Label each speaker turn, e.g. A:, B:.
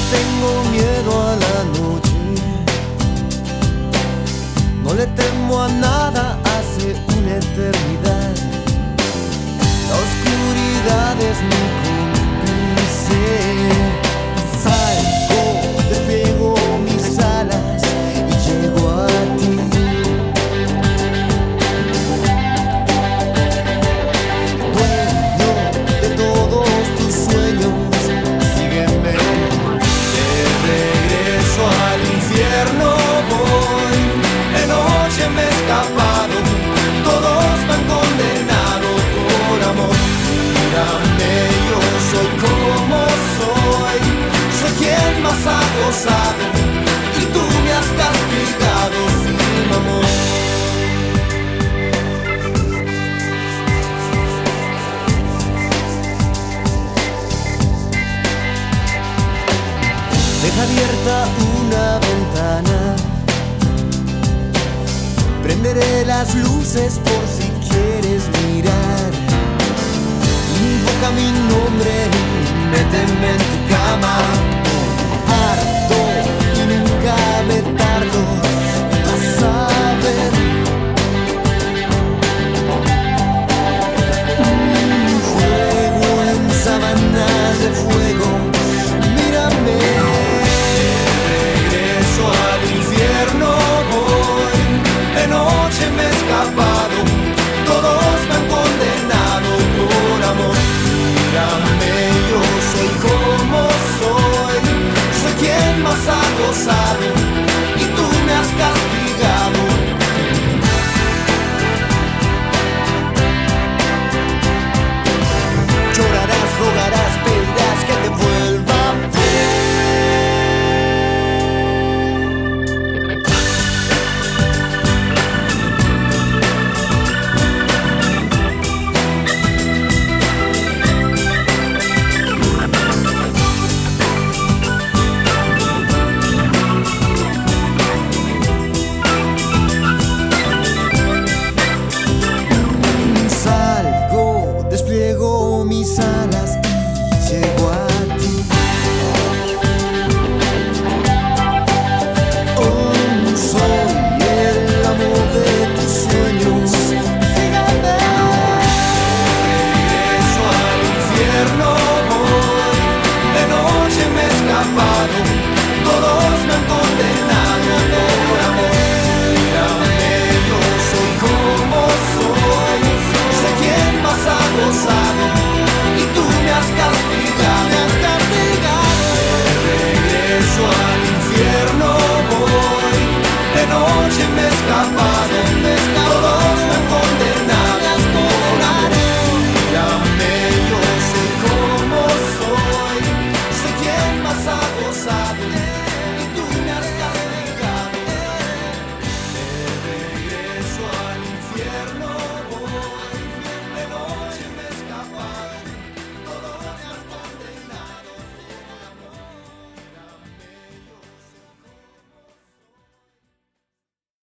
A: le tengo miedo a la noche, no le temo a nada hace una eternidad. La oscuridad es mi cómplice. Salgo, despego mis alas y llego a ti. Dueño de todos tus sueños, sígueme. De regreso al infierno voy. De noche me he escapado, todos me han condenado por amor. Mírame, yo soy como soy, soy quien más ha gozado y tú me has castigado sin amor. Deja abierta una ventana, prenderé las luces por si quieres